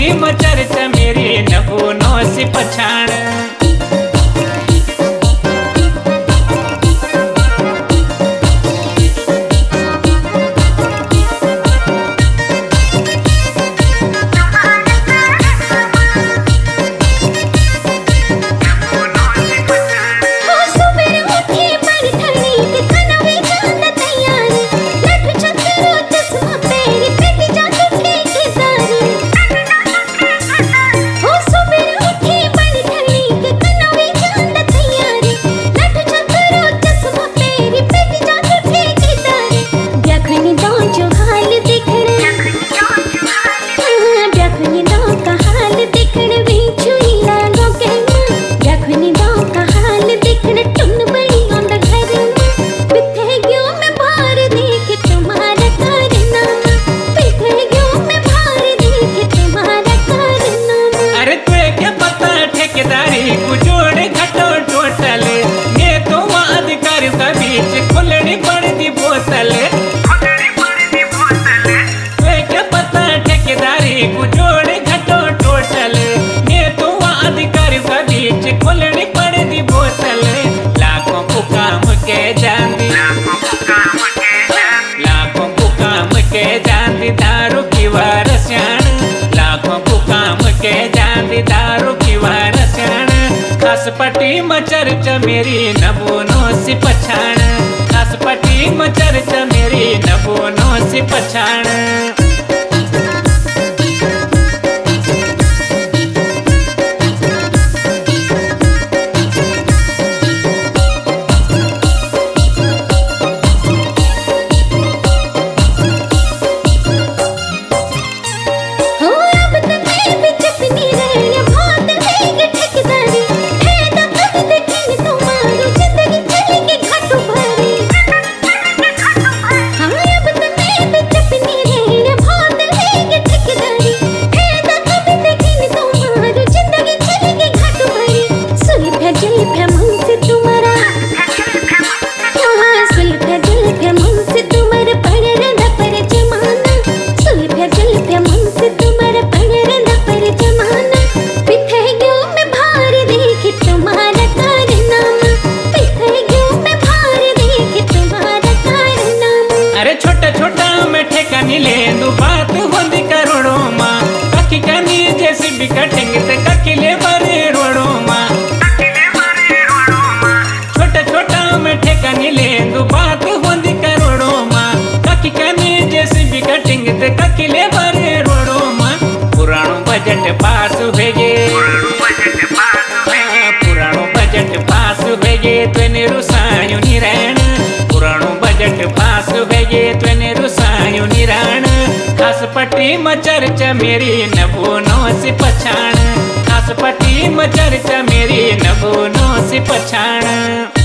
पटी में चर्चा मेरी नबूनो सी पछाण। खुलनी पड़ती बोतल क्या पता ठेकेदारी को जोड़े घटो टोटल। ये तो अधिकारी का बीच खुलनी पड़ती बोतल। लाखों को काम के जानती, लाखों को काम के जानती दारू की वारस्याण। लाखों को काम के जानती दारू की वारस्याण। खास पटी में चर्चा मेरी नबूनो सी पछाण। खास पटी में चर्चा मेरी नबूनो सी पछाण। बात होंदी करोड़ों माँ कखी कनी जैसी भी कटिंग ते ककिले बरे रोड़ों माँ। छोटा छोटा में ठेकानी ले दो बात होंदी करोड़ों माँ कखी कनी जैसी भी कटिंग ते ककिले बरे रोड़ों माँ। पुरानो बजट पास हुए गे, पुरानो बजट पास हुए गे तेने रुसायूं नी रहन। पुरानो बजट पास हुए गे तेने रुसायूं नी रहन। खास पटी में चर्चा मेरी नबूनो सी पछाण। खास पटी में चर्चा मेरी नबूनो सी पछाण।